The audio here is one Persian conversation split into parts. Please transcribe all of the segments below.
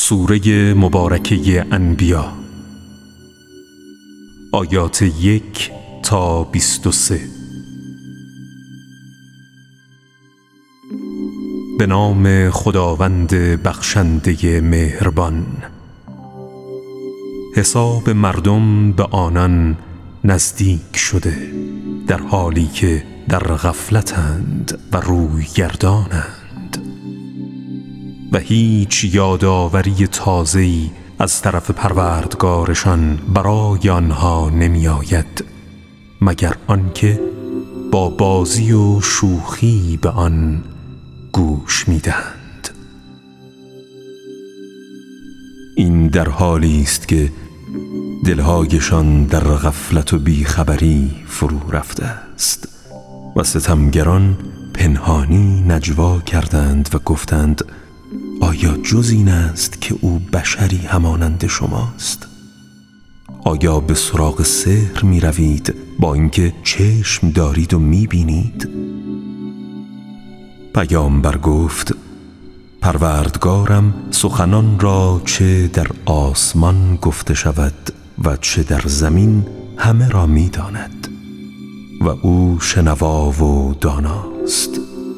سوره مبارکه انبیا، آیات 1 تا 23. به نام خداوند بخشنده مهربان. حساب مردم به آنان نزدیک شده، در حالی که در غفلتند و روی گردانند و هیچ یادآوری تازه‌ای از طرف پروردگارشان برای آنها نمی آید مگر آنکه با بازی و شوخی به آن گوش می دهند. این در حالی است که دلهایشان در غفلت و بیخبری فرو رفته است و ستمگران پنهانی نجوا کردند و گفتند آیا جز این است که او بشری همانند شماست؟ آیا به سراغ سحر می روید با اینکه چشم دارید و می بینید؟ پیامبر گفت پروردگارم سخنان را چه در آسمان گفته شود و چه در زمین همه را می داند و او شنوا و داناست.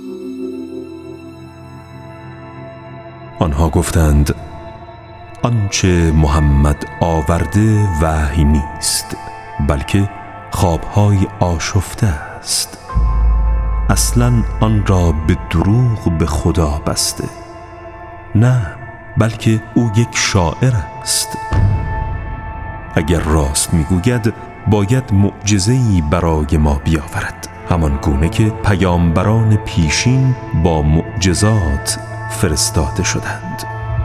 آنها گفتند آنچه محمد آورده وحی نیست، بلکه خوابهای آشفته است. اصلاً آن را به دروغ به خدا بسته. نه، بلکه او یک شاعر است. اگر راست میگوید باید معجزه‌ای برای ما بیاورد، همان گونه که پیامبران پیشین با معجزات فرستاده شدند.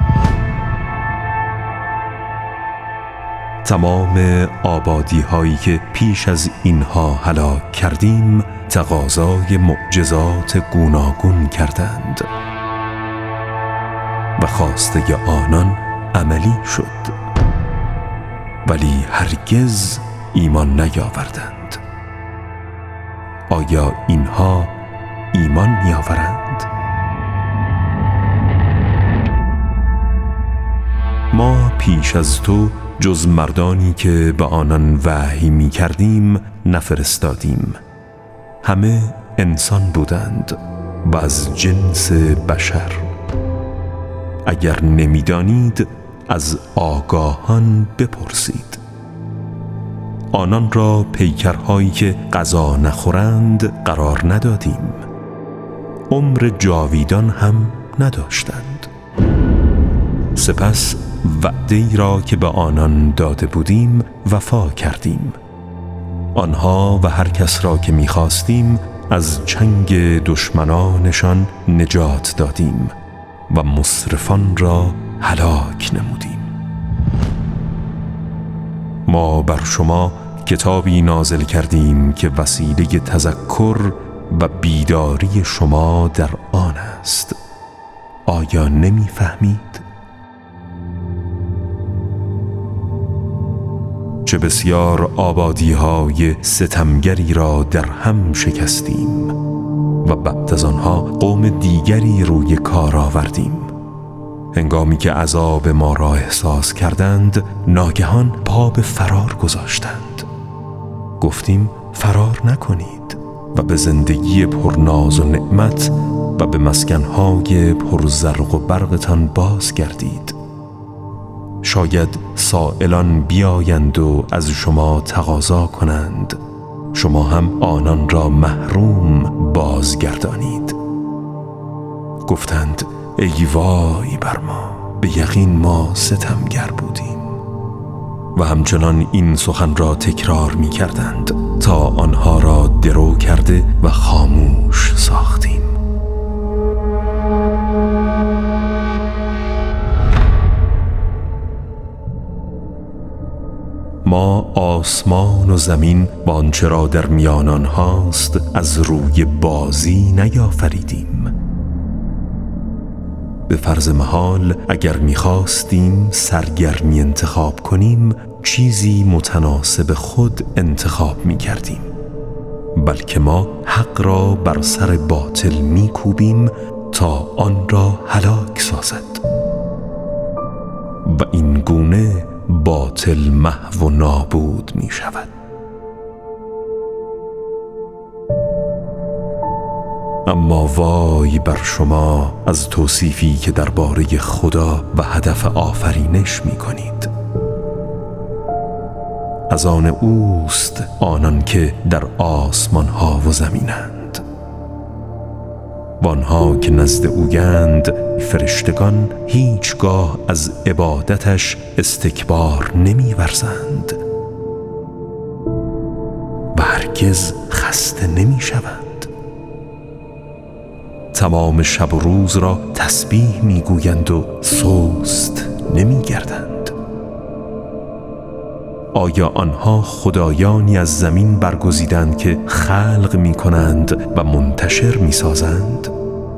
تمام آبادی هایی که پیش از اینها هلاک کردیم تقاضای معجزات گوناگون کردند و خواسته آنان عملی شد، ولی هرگز ایمان نیاوردند. آیا اینها ایمان میآورند؟ ما پیش از تو جز مردانی که به آنان وحی می کردیم نفرستادیم. همه انسان بودند و از جنس بشر. اگر نمیدانید از آگاهان بپرسید. آنان را پیکرهایی که غذا نخورند قرار ندادیم، عمر جاویدان هم نداشتند. سپس وعده‌ای را که به آنان داده بودیم وفا کردیم. آنها و هر کس را که می‌خواستیم از چنگ دشمنانشان نجات دادیم و مسرفان را هلاک نمودیم. ما بر شما کتابی نازل کردیم که وسیله تذکر و بیداری شما در آن است. آیا نمی‌فهمید؟ چه بسیار آبادی‌های ستمگری را در هم شکستیم و بعد از آنها قوم دیگری روی کار آوردیم. هنگامی که عذاب ما را احساس کردند ناگهان پا به فرار گذاشتند. گفتیم فرار نکنید و به زندگی پرناز و نعمت و به مسکن‌های پرزرق و برقتان بازگردید. شاید سائلان بیایند و از شما تقاضا کنند، شما هم آنان را محروم بازگردانید. گفتند ای وای بر ما، به یقین ما ستمگر بودیم. و همچنان این سخن را تکرار می کردند تا آنها را درو کرده و خاموش ساختیم. ما آسمان و زمین و آنچه را در میان آنهاست از روی بازی نیافریدیم. به فرض محال اگر می‌خواستیم سرگرمی انتخاب کنیم چیزی متناسب خود انتخاب می‌کردیم، بلکه ما حق را بر سر باطل می‌کوبیم تا آن را هلاک سازد. و این گونه باطل محو و نابود می شود. اما وای بر شما از توصیفی که درباره خدا و هدف آفرینش می کنید. از آن اوست آنان که در آسمان ها و زمینند و آنها که نزد اویند، فرشتگان هیچگاه از عبادتش استکبار نمی ورزند و هرگز خسته نمی شوند. تمام شب و روز را تسبیح می گویند و سست نمی گردند. آیا آنها خدایانی از زمین برگزیدند که خلق می کنند و منتشر می سازند؟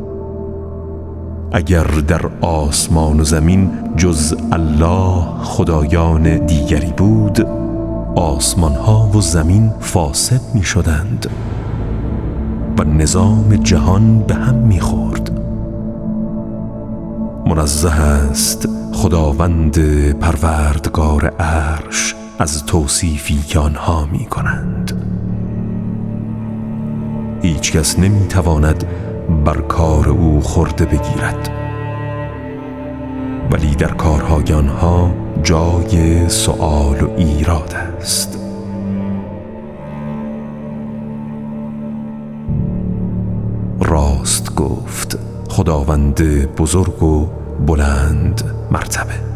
اگر در آسمان و زمین جز الله خدایان دیگری بود، آسمان ها و زمین فاسد می شدند و نظام جهان به هم می خورد. منزه است خداوند پروردگار عرش از توصیفی که آنها می کنند. هیچ کس نمی تواند بر کار او خورده بگیرد، ولی در کارهای آنها جای سؤال و ایراد است. راست گفت خداوند بزرگ و بلند مرتبه.